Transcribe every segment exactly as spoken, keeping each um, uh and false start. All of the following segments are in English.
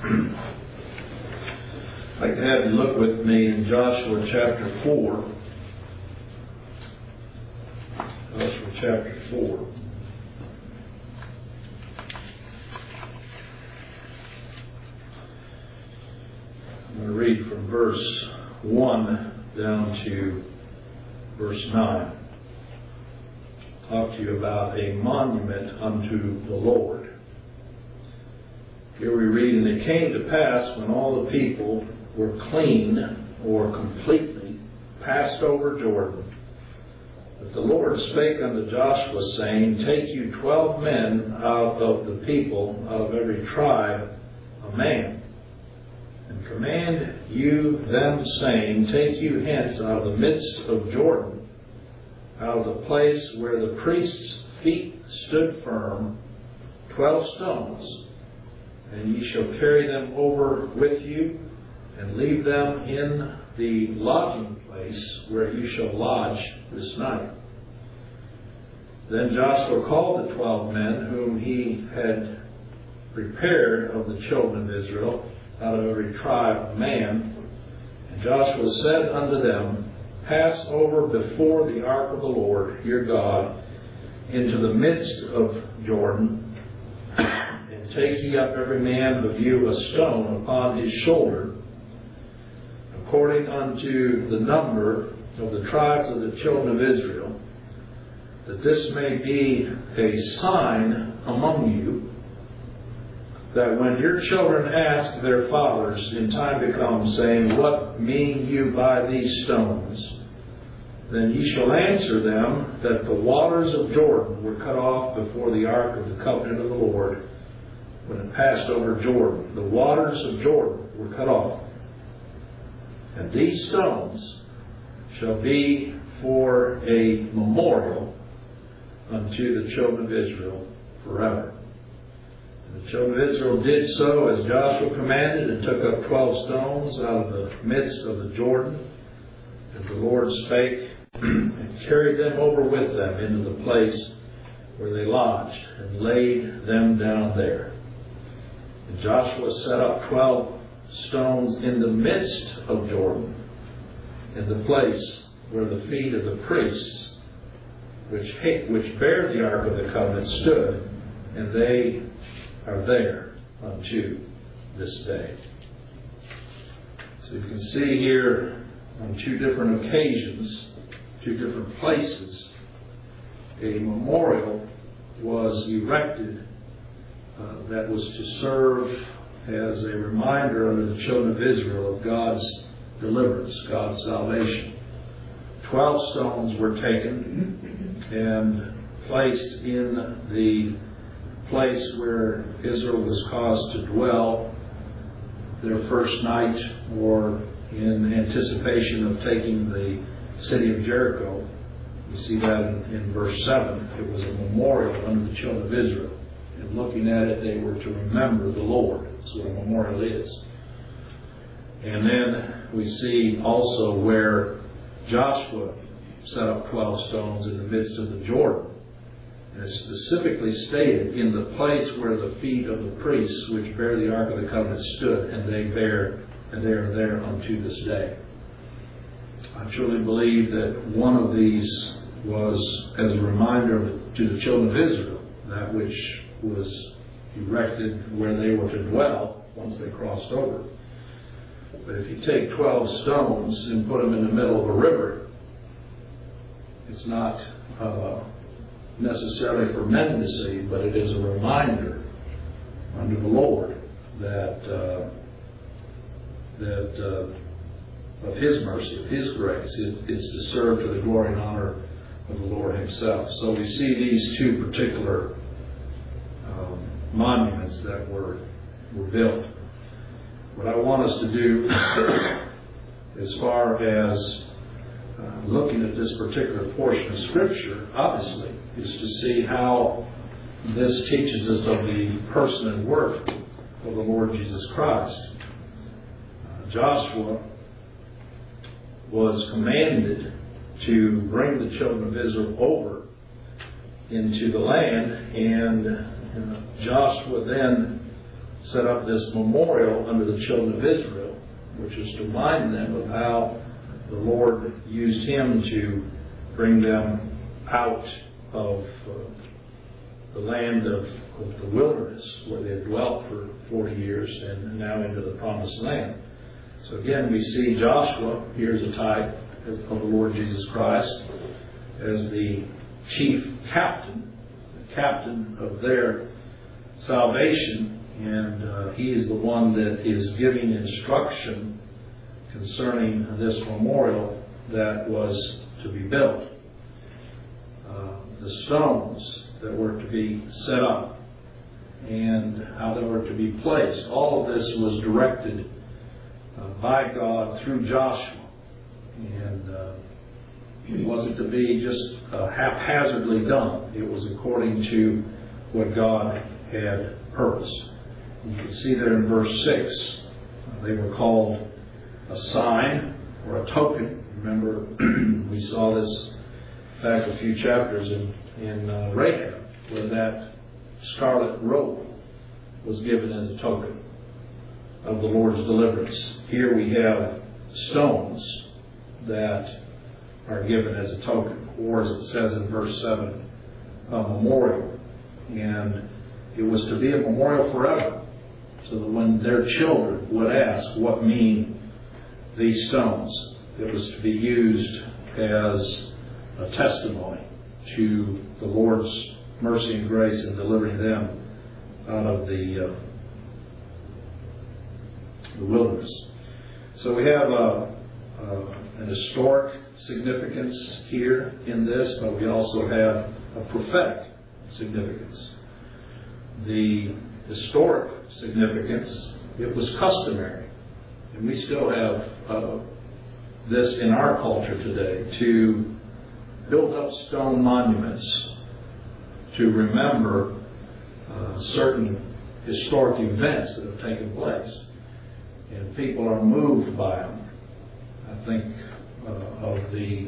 I'd like to have you look with me in Joshua chapter four. Joshua chapter four. I'm going to read from verse one down to verse nine. Talk to you about a monument unto the Lord. Here we read, "And it came to pass when all the people were clean or completely passed over Jordan, that the Lord spake unto Joshua, saying, Take you twelve men out of the people, out of every tribe, a man, and command you them, saying, Take you hence out of the midst of Jordan, out of the place where the priests' feet stood firm, twelve stones, and ye shall carry them over with you, and leave them in the lodging place where you shall lodge this night. Then Joshua called the twelve men whom he had prepared of the children of Israel, out of every tribe a man. And Joshua said unto them, Pass over before the ark of the Lord your God into the midst of Jordan, and take ye up every man of you a stone upon his shoulder, according unto the number of the tribes of the children of Israel, that this may be a sign among you, that when your children ask their fathers in time to come, saying, What mean you by these stones? Then ye shall answer them that the waters of Jordan were cut off before the ark of the covenant of the Lord, when it passed over Jordan. The waters of Jordan were cut off. And these stones shall be for a memorial unto the children of Israel forever. And the children of Israel did so as Joshua commanded, and took up twelve stones out of the midst of the Jordan, as the Lord spake, and carried them over with them into the place where they lodged, and laid them down there. And Joshua set up twelve stones in the midst of Jordan, in the place where the feet of the priests, which which bear the ark of the covenant, stood, and they are there unto this day." So you can see here on two different occasions, two different places, a memorial was erected uh, that was to serve as a reminder unto the children of Israel of God's deliverance, God's salvation. Twelve stones were taken and placed in the place where Israel was caused to dwell their first night, or in anticipation of taking the city of Jericho. You see that in, in verse seven. It was a memorial unto the children of Israel. And looking at it, they were to remember the Lord. That's what a memorial is. And then we see also where Joshua set up twelve stones in the midst of the Jordan. And it's specifically stated, in the place where the feet of the priests which bear the ark of the covenant stood, and they bear, and they are there unto this day. I truly believe that one of these was as a reminder to the children of Israel, that which was erected where they were to dwell once they crossed over. But if you take twelve stones and put them in the middle of a river, it's not uh, necessarily for men to see, but it is a reminder unto the Lord that uh, that uh, of His mercy, of His grace. It, it's to serve to the glory and honor of the Lord Himself. So we see these two particular um, monuments that were were built. What I want us to do, as far as uh, looking at this particular portion of Scripture, obviously, is to see how this teaches us of the person and work of the Lord Jesus Christ. Uh, Joshua was commanded to bring the children of Israel over into the land, and uh, Joshua then set up this memorial under the children of Israel, which is to remind them of how the Lord used him to bring them out of uh, the land of, of the wilderness where they had dwelt for forty years and now into the promised land. So again, we see Joshua, here's a type of the Lord Jesus Christ, as the chief captain, the captain of their salvation, and uh, he is the one that is giving instruction concerning this memorial that was to be built. Uh, the stones that were to be set up and how they were to be placed. All of this was directed uh, by God through Joshua. And uh, it wasn't to be just uh, haphazardly done. It was according to what God had purposed. You can see there in verse six, uh, they were called a sign or a token. Remember, we saw this back a few chapters in, in uh, Rahab, where that scarlet robe was given as a token of the Lord's deliverance. Here we have stones that are given as a token, or as it says in verse seven, a memorial. And it was to be a memorial forever, so that when their children would ask, what mean these stones? It was to be used as a testimony to the Lord's mercy and grace in delivering them out of the, uh, the wilderness. So we have a, a, an historic significance here in this, but we also have a prophetic significance. The historic significance, it was customary, and we still have uh, this in our culture today, to build up stone monuments to remember uh, certain historic events that have taken place. And people are moved by them. I think uh, of the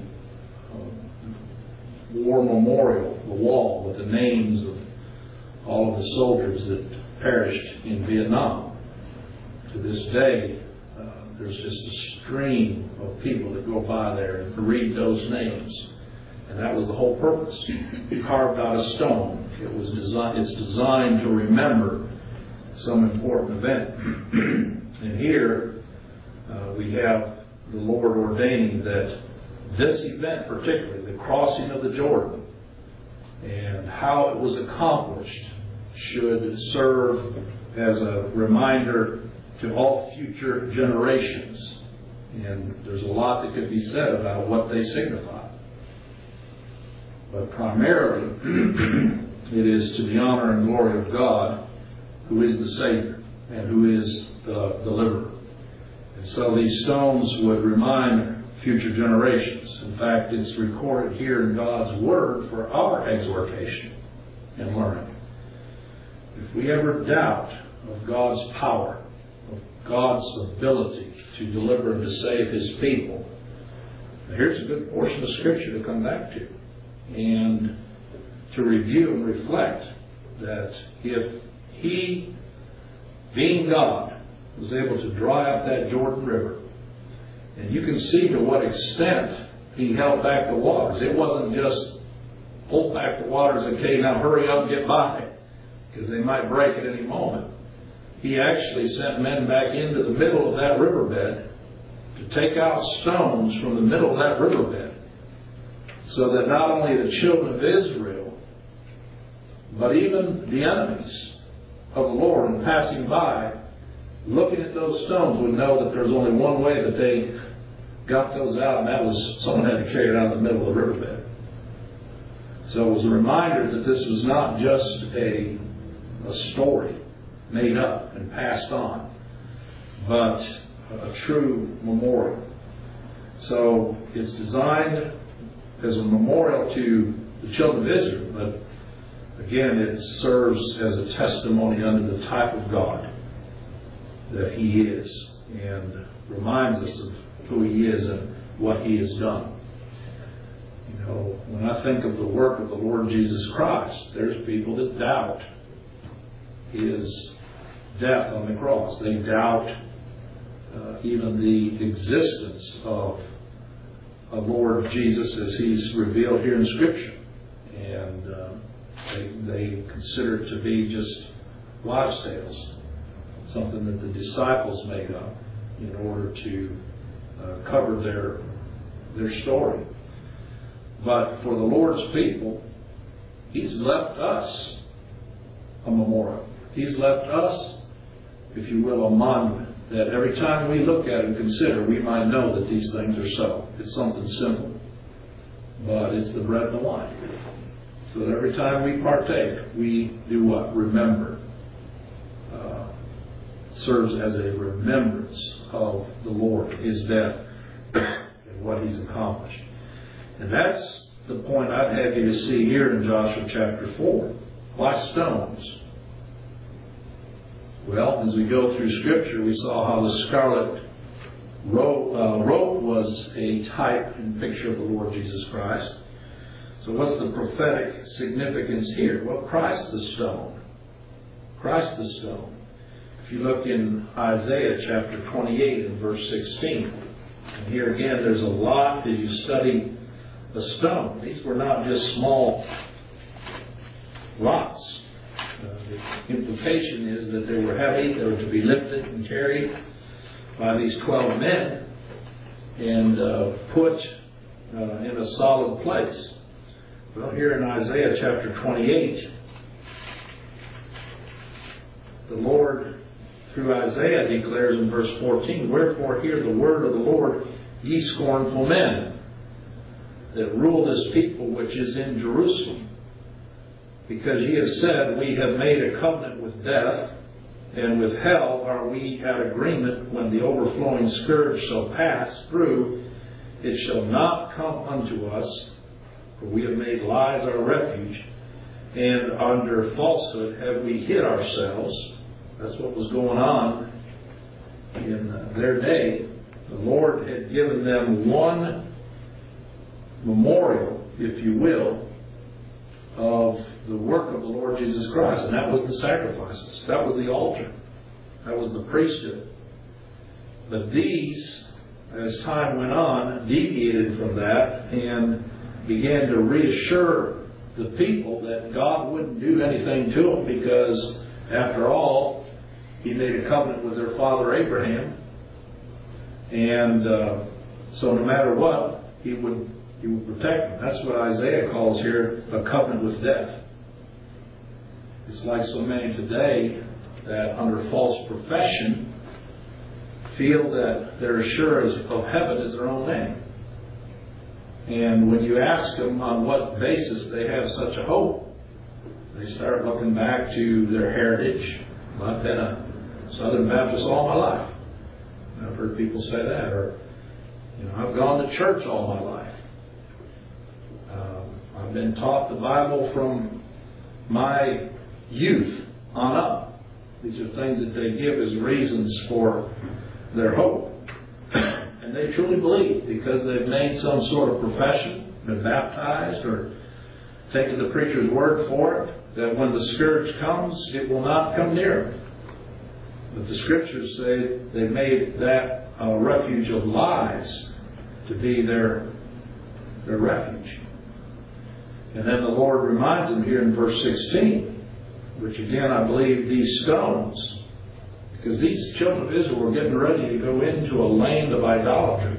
uh, war memorial, the wall with the names of all of the soldiers that perished in Vietnam. To this day, uh, there's just a stream of people that go by there and read those names. And that was the whole purpose. Carved out of stone. It was designed, it's designed to remember some important event. And here uh, we have the Lord ordaining that this event, particularly the crossing of the Jordan and how it was accomplished, should serve as a reminder to all future generations. And there's a lot that could be said about what they signify. But primarily, it is to the honor and glory of God, who is the Savior and who is the deliverer. And so these stones would remind future generations. In fact, it's recorded here in God's Word for our exhortation and learning. If we ever doubt of God's power, of God's ability to deliver and to save His people, here's a good portion of Scripture to come back to and to review and reflect that if He, being God, was able to dry up that Jordan River, and you can see to what extent He held back the waters. It wasn't just hold back the waters, okay, now hurry up and get by, because they might break at any moment. He actually sent men back into the middle of that riverbed to take out stones from the middle of that riverbed, so that not only the children of Israel, but even the enemies of the Lord, in passing by, looking at those stones, would know that there's only one way that they got those out, and that was someone had to carry it out in the middle of the riverbed. So it was a reminder that this was not just a, a story made up and passed on, but a true memorial. So it's designed as a memorial to the children of Israel, but again, it serves as a testimony unto the type of God that He is, and reminds us of who He is and what He has done. You know, when I think of the work of the Lord Jesus Christ, there's people that doubt His death on the cross. They doubt uh, even the existence of a Lord Jesus as He's revealed here in Scripture. And uh, they, they consider it to be just wives' tales, something that the disciples made up in order to uh, cover their their story. But for the Lord's people, He's left us a memorial. He's left us, if you will, a monument that every time we look at and consider, we might know that these things are so. It's something simple, but it's the bread and the wine. So that every time we partake, we do what? Remember. Uh, serves as a remembrance of the Lord, His death, and what He's accomplished. And that's the point I'd have you to see here in Joshua chapter four. Why stones? Well, as we go through Scripture, we saw how the scarlet rope, uh, rope was a type and picture of the Lord Jesus Christ. So what's the prophetic significance here? Well, Christ the stone. Christ the stone. If you look in Isaiah chapter twenty-eight and verse sixteen, and here again there's a lot as you study the stone. These were not just small rocks. Uh, the implication is that they were heavy, they were to be lifted and carried by these twelve men and uh, put uh, in a solid place. Well, here in Isaiah chapter twenty-eight, the Lord, through Isaiah, declares in verse fourteen, "Wherefore hear the word of the Lord, ye scornful men, that rule this people which is in Jerusalem. Because ye have said, we have made a covenant with death, and with hell are we at agreement. When the overflowing scourge shall pass through, it shall not come unto us. For we have made lies our refuge, and under falsehood have we hid ourselves." That's what was going on in their day. The Lord had given them one memorial, if you will, of the work of the Lord Jesus Christ, and that was the sacrifices. That was the altar. That was the priesthood. But these, as time went on, deviated from that and began to reassure the people that God wouldn't do anything to them because, after all, He made a covenant with their father Abraham. And uh, so no matter what, He would He would protect them. That's what Isaiah calls here a covenant with death. It's like so many today that under false profession feel that their assurance of heaven is their own name. And when you ask them on what basis they have such a hope, they start looking back to their heritage. I've been a Southern Baptist all my life. I've heard people say that. Or, you know, I've gone to church all my life. Um, I've been taught the Bible from my youth on up. These are things that they give as reasons for their hope. And they truly believe because they've made some sort of profession, been baptized, or taken the preacher's word for it, that when the scourge comes, it will not come near them. But the Scriptures say they made that a refuge of lies to be their, their refuge. And then the Lord reminds them here in verse sixteen, which again I believe these stones, because these children of Israel were getting ready to go into a land of idolatry,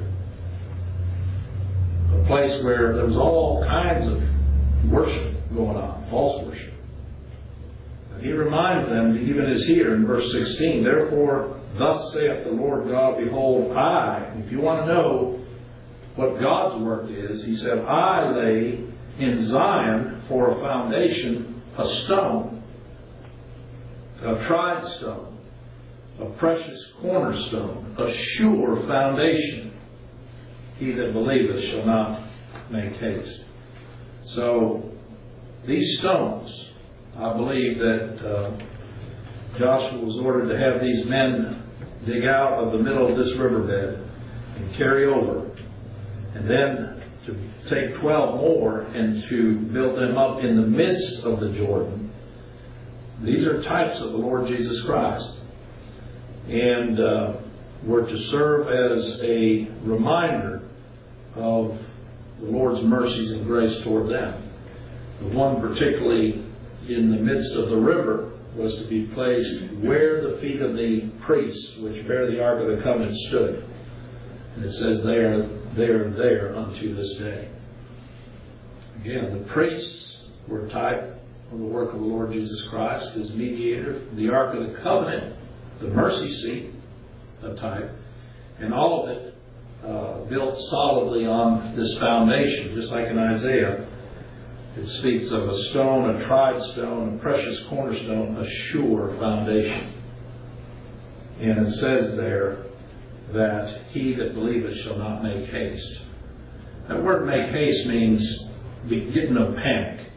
a place where there was all kinds of worship going on, false worship. And He reminds them, even as here in verse sixteen, "Therefore thus saith the Lord God, behold, I," if you want to know what God's work is, He said, "I lay in Zion for a foundation a stone, a tried stone, a precious cornerstone, a sure foundation. He that believeth shall not make haste." So these stones, I believe that uh, Joshua was ordered to have these men dig out of the middle of this riverbed and carry over, and then to take twelve more and to build them up in the midst of the Jordan. These are types of the Lord Jesus Christ. and uh, were to serve as a reminder of the Lord's mercies and grace toward them. The one particularly in the midst of the river was to be placed where the feet of the priests which bear the Ark of the Covenant stood. And it says they are, they are there unto this day. Again, the priests were a type of the work of the Lord Jesus Christ as mediator. The Ark of the Covenant, the mercy seat, a type. And all of it uh, built solidly on this foundation. Just like in Isaiah, it speaks of a stone, a tried stone, a precious cornerstone, a sure foundation. And it says there that he that believeth shall not make haste. That word make haste means be, get no panic.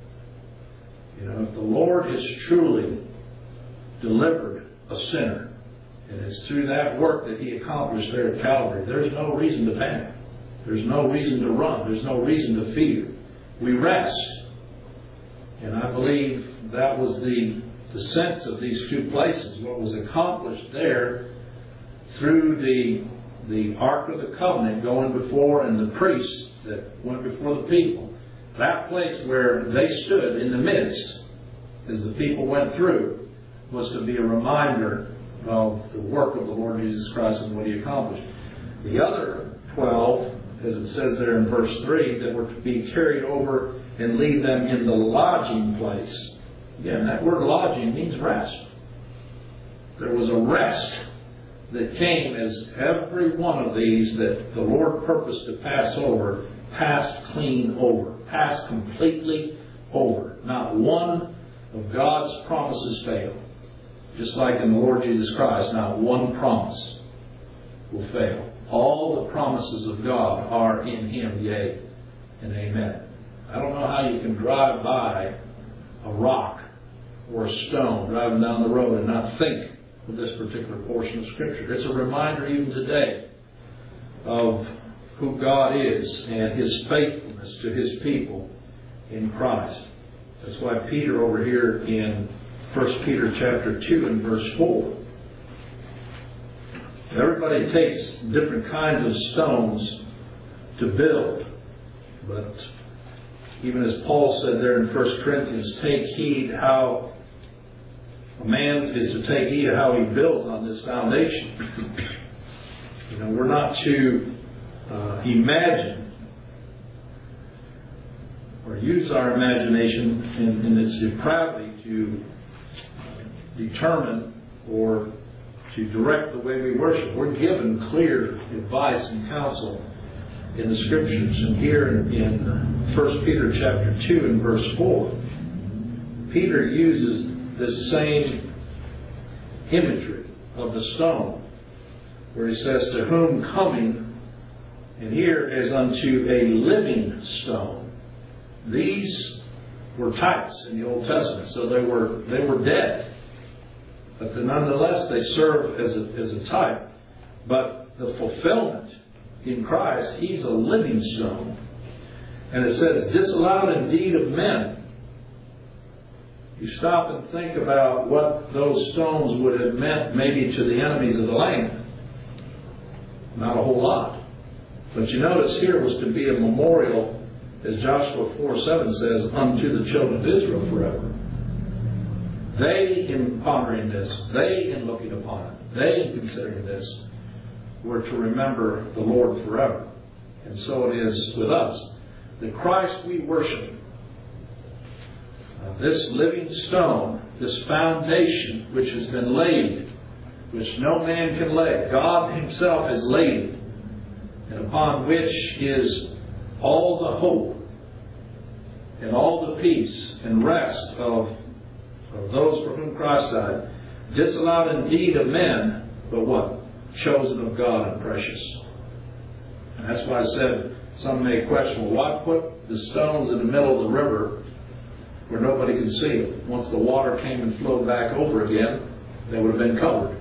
You know, if the Lord has truly delivered a sinner, and it's through that work that he accomplished there at Calvary, there's no reason to panic. There's no reason to run. There's no reason to fear. We rest. And I believe that was the, the sense of these two places. What was accomplished there through the, the Ark of the Covenant going before, and the priests that went before the people. That place where they stood in the midst as the people went through was to be a reminder of the work of the Lord Jesus Christ and what he accomplished. The other twelve, as it says there in verse three, that were to be carried over and leave them in the lodging place. Again, that word lodging means rest. There was a rest that came as every one of these that the Lord purposed to pass over, passed clean over, passed completely over. Not one of God's promises failed. Just like in the Lord Jesus Christ, not one promise will fail. All the promises of God are in him, yea and amen. I don't know how you can drive by a rock or a stone driving down the road and not think of this particular portion of Scripture. It's a reminder even today of who God is and his faithfulness to his people in Christ. That's why Peter over here in First Peter chapter two and verse four. Everybody takes different kinds of stones to build. But even as Paul said there in First Corinthians, take heed how a man is to take heed of how he builds on this foundation. You know, we're not to uh, imagine or use our imagination in, in its depravity to determine or to direct the way we worship. We're given clear advice and counsel in the Scriptures. And here in, in First Peter chapter two and verse four, Peter uses this same imagery of the stone, where he says, to whom coming, and here as unto a living stone. These were types in the Old Testament, so they were they were dead. But nonetheless, they serve as a, as a type. But the fulfillment in Christ, he's a living stone. And it says, disallowed indeed of men. You stop and think about what those stones would have meant maybe to the enemies of the land. Not a whole lot. But you notice here was to be a memorial, as Joshua four seven says, unto the children of Israel forever. They, in pondering this, they, in looking upon it, they, in considering this, were to remember the Lord forever. And so it is with us. The Christ we worship, uh, this living stone, this foundation which has been laid, which no man can lay, God himself has laid it, and upon which is all the hope and all the peace and rest of of those for whom Christ died, disallowed indeed of men, but what? Chosen of God and precious. And that's why I said, some may question, well, why put the stones in the middle of the river where nobody could see them? Once the water came and flowed back over again, they would have been covered.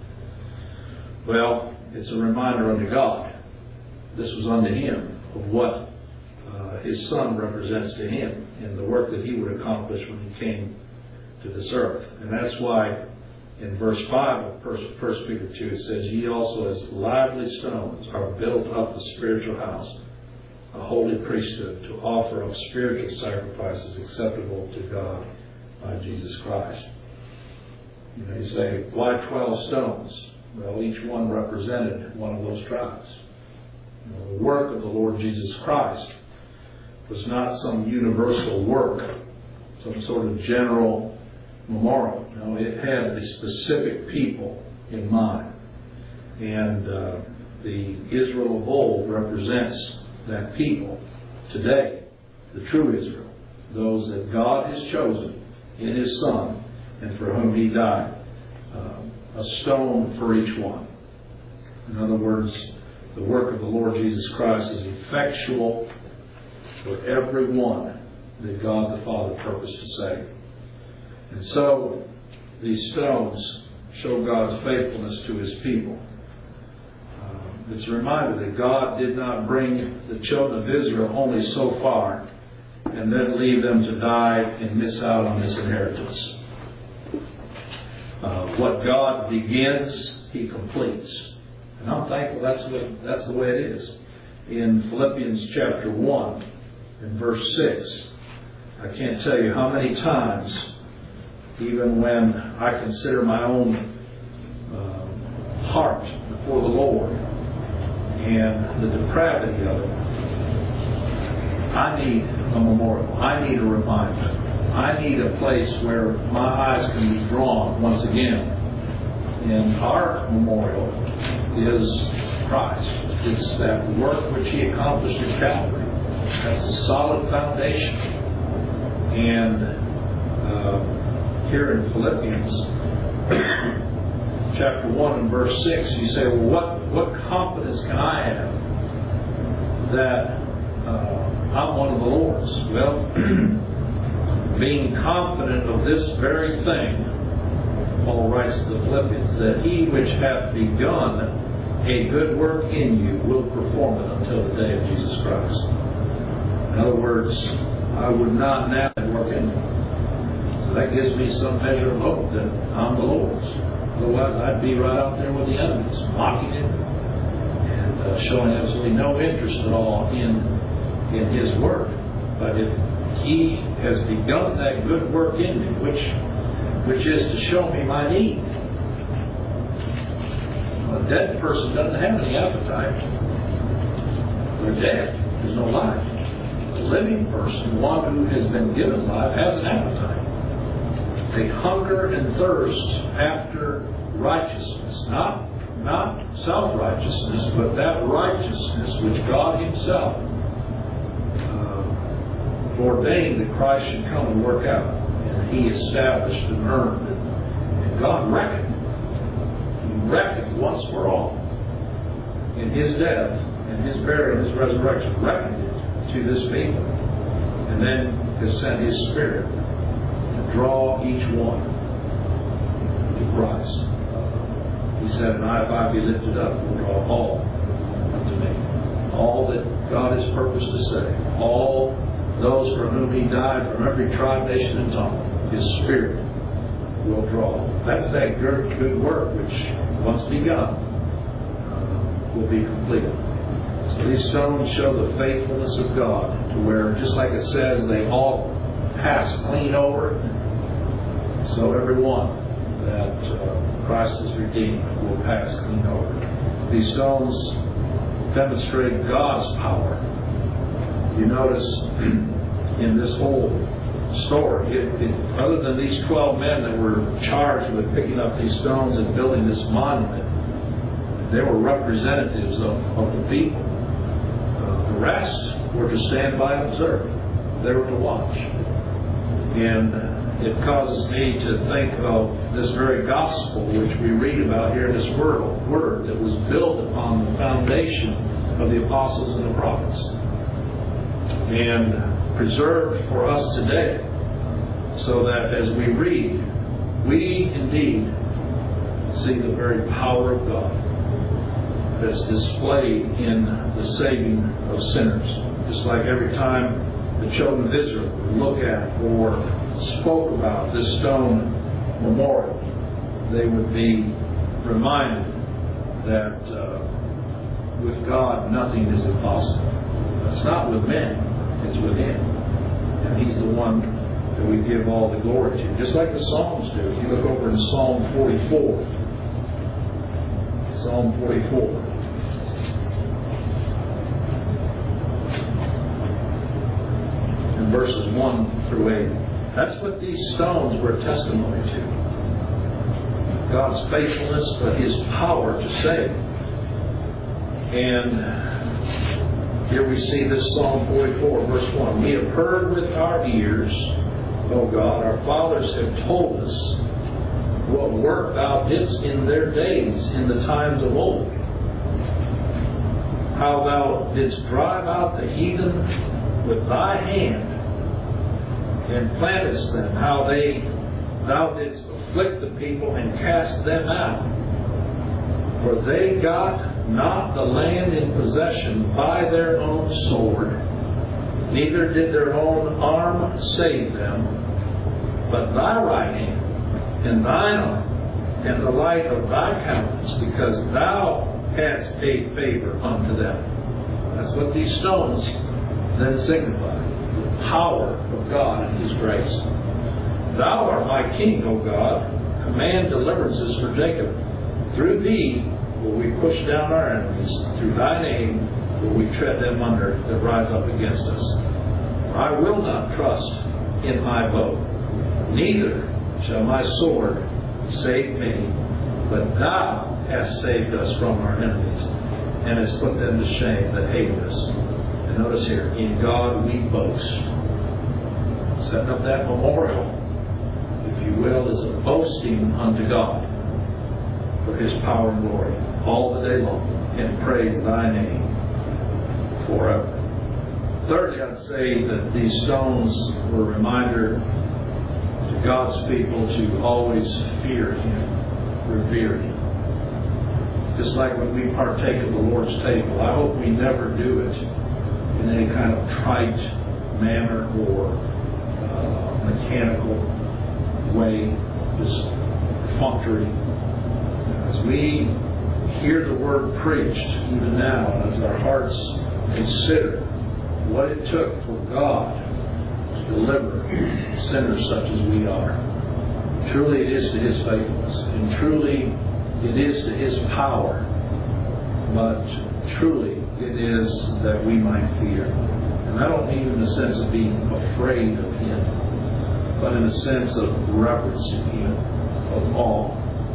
Well, it's a reminder unto God. This was unto him of what uh, his Son represents to him and the work that he would accomplish when he came to this earth. And that's why In verse five of First Peter two, it says, "Ye also as lively stones are built up a spiritual house, a holy priesthood, to offer up spiritual sacrifices acceptable to God by Jesus Christ." You know, you say, why twelve stones? Well, each one represented one of those tribes. You know, the work of the Lord Jesus Christ was not some universal work, some sort of general memorial. No, it had the specific people in mind. And uh, the Israel of old represents that people today, the true Israel, those that God has chosen in His Son and for whom He died. Um, a stone for each one. In other words, the work of the Lord Jesus Christ is effectual for every one that God the Father purposed to save. And so, these stones show God's faithfulness to His people. Um, it's a reminder that God did not bring the children of Israel only so far and then leave them to die and miss out on this inheritance. Uh, what God begins, He completes. And I'm thankful that's the way, that's the way it is. In Philippians chapter one, in verse six, I can't tell you how many times, even when I consider my own uh, heart before the Lord and the depravity of it, I need a memorial. I need a reminder. I need a place where my eyes can be drawn once again. And our memorial is Christ. It's that work which He accomplished at Calvary. That's a solid foundation. And uh, here in Philippians chapter one and verse six, you say, well, what, what confidence can I have that uh, I'm one of the Lord's? Well, being confident of this very thing, Paul writes to the Philippians, that He which hath begun a good work in you will perform it until the day of Jesus Christ. In other words, I would not now work in me. So that gives me some measure of hope that I'm the Lord's. Otherwise, I'd be right out there with the enemies, mocking Him and uh, showing absolutely no interest at all in, in His work. But if He has begun that good work in me, which which is to show me my need. A dead person doesn't have any appetite. They're dead. There's no life. A living person, one who has been given life, has an appetite. They hunger and thirst after righteousness. Not, not self-righteousness, but that righteousness which God Himself ordained that Christ should come and work out. And He established and earned it. And God reckoned. He reckoned once for all. In His death, and His burial, and His resurrection, reckoned it to this people. And then has sent His Spirit to draw each one to Christ. He said, "And I, if I be lifted up, will draw all unto me." All that God has purposed to save. All those for whom He died, from every tribe, nation, and tongue, His Spirit will draw. That's that good, good work which, once begun, uh, will be completed. So these stones show the faithfulness of God, to where, just like it says, they all pass clean over. So every one that uh, Christ has redeemed will pass clean over. These stones demonstrate God's power. You notice in this whole story, it, it, other than these twelve men that were charged with picking up these stones and building this monument, they were representatives of, of the people. Uh, the rest were to stand by and observe. They were to watch. And it causes me to think of this very gospel which we read about here in this word, word that was built upon the foundation of the apostles and the prophets, and preserved for us today, so that as we read, we indeed see the very power of God that's displayed in the saving of sinners. Just like every time the children of Israel look at or spoke about this stone memorial, they would be reminded that uh, with God nothing is impossible. It's not with men, it's with Him. And He's the one that we give all the glory to. Just like the Psalms do. If you look over in Psalm forty-four. Psalm forty-four. In verses one through eight. That's what these stones were a testimony to. God's faithfulness, but His power to save. And here we see this Psalm forty-four, verse one. We have heard with our ears, O God, our fathers have told us what work Thou didst in their days, in the times of old. How Thou didst drive out the heathen with Thy hand, and plantest them, how they Thou didst afflict the people and cast them out. For they got not the land in possession by their own sword, neither did their own arm save them, but Thy right hand, and Thine arm, and the light of Thy countenance, because Thou hadst paid favor unto them. That's what these stones then signify. Power of God and His grace. Thou art my King, O God. Command deliverances for Jacob. Through Thee will we push down our enemies. Through Thy name will we tread them under that rise up against us. I will not trust in my bow, neither shall my sword save me. But Thou hast saved us from our enemies, and hast put them to shame that hated us. And notice here, in God we boast. Setting up that memorial, if you will, is a boasting unto God for His power and glory all the day long, and praise Thy name forever. Thirdly, I'd say that these stones were a reminder to God's people to always fear Him, revere Him. Just like when we partake of the Lord's table, I hope we never do it in any kind of trite manner or uh, mechanical way, just perfunctory. As we hear the Word preached, even now, and as our hearts consider what it took for God to deliver sinners such as we are, truly it is to His faithfulness, and truly it is to His power, but truly it is that we might fear. And I don't mean in the sense of being afraid of Him, but in a sense of reverencing Him, of awe.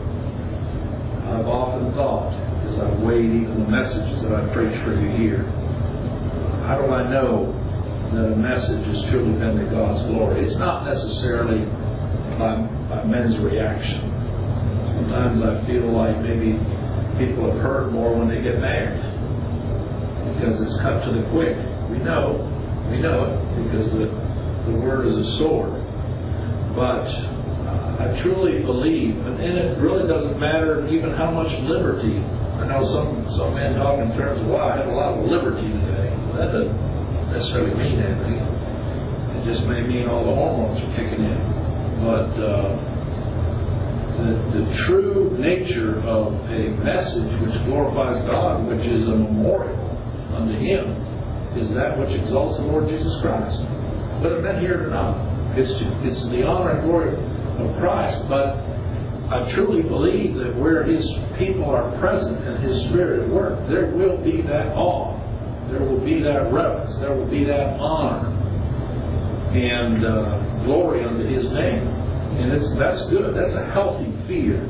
I've often thought, as I've weighed even the messages that I preach for you here, how do I know that a message has truly been to God's glory? It's not necessarily by, by men's reaction. Sometimes I feel like maybe people have heard more when they get mad, because it's cut to the quick. We know, we know it, because the, the Word is a sword. But uh, I truly believe, and it really doesn't matter even how much liberty. I know some, some men talk in terms of, wow, I had a lot of liberty today. Well, that doesn't necessarily mean anything. It just may mean all the hormones are kicking in. But uh, the, the true nature of a message which glorifies God, which is a memorial unto Him, is that which exalts the Lord Jesus Christ. Whether men hear it or not. It's, to, it's the honor and glory of Christ. But I truly believe that where His people are present and His Spirit at work, there will be that awe. There will be that reverence. There will be that honor and uh, glory unto His name. And it's, that's good. That's a healthy fear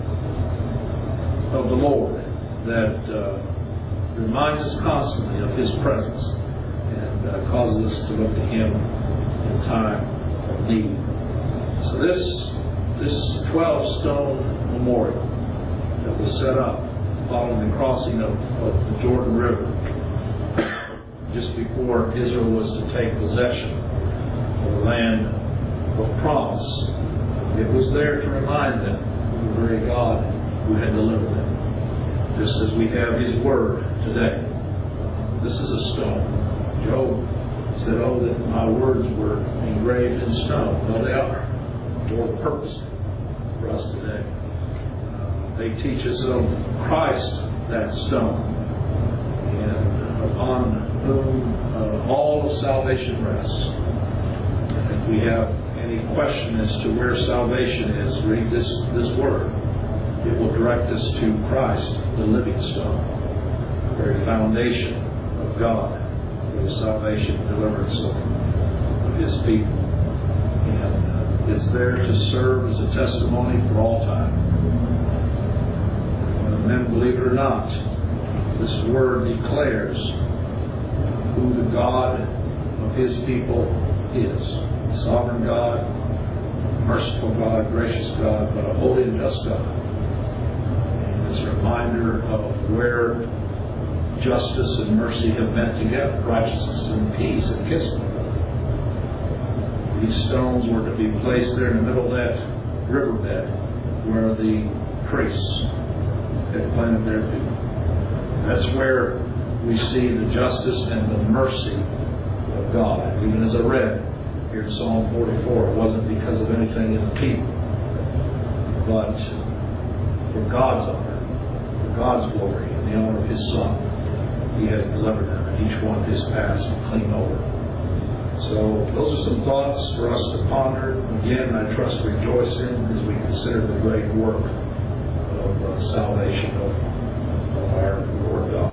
of the Lord that uh, reminds us constantly of His presence and uh, causes us to look to Him in time of need. So this this twelve stone memorial that was set up following the crossing of, of the Jordan River just before Israel was to take possession of the land of promise, it was there to remind them of the very God who had delivered them. Just as we have His Word today. This is a stone. Job said, oh, that my words were engraved in stone. Well, they are. For purpose for us today. they teach us of Christ, that stone, and upon whom uh, all of salvation rests. If we have any question as to where salvation is, read this, this word. It will direct us to Christ, the living stone, the very foundation of God, for the salvation and deliverance of, of His people. And uh, it's there to serve as a testimony for all time. And men, believe it or not, this word declares who the God of His people is. Sovereign God, merciful God, gracious God, but a holy and just God. And it's a reminder of where justice and mercy have met together, righteousness and peace and kismet. These stones were to be placed there in the middle of that riverbed where the priests had planted their feet. That's where we see the justice and the mercy of God. Even as I read here in Psalm forty-four, it wasn't because of anything in the people, but for God's honor, for God's glory, and the honor of His Son, He has delivered them, and each one His past clean over. So those are some thoughts for us to ponder. Again, I trust rejoice in as we consider the great work of uh, salvation of, of our Lord God.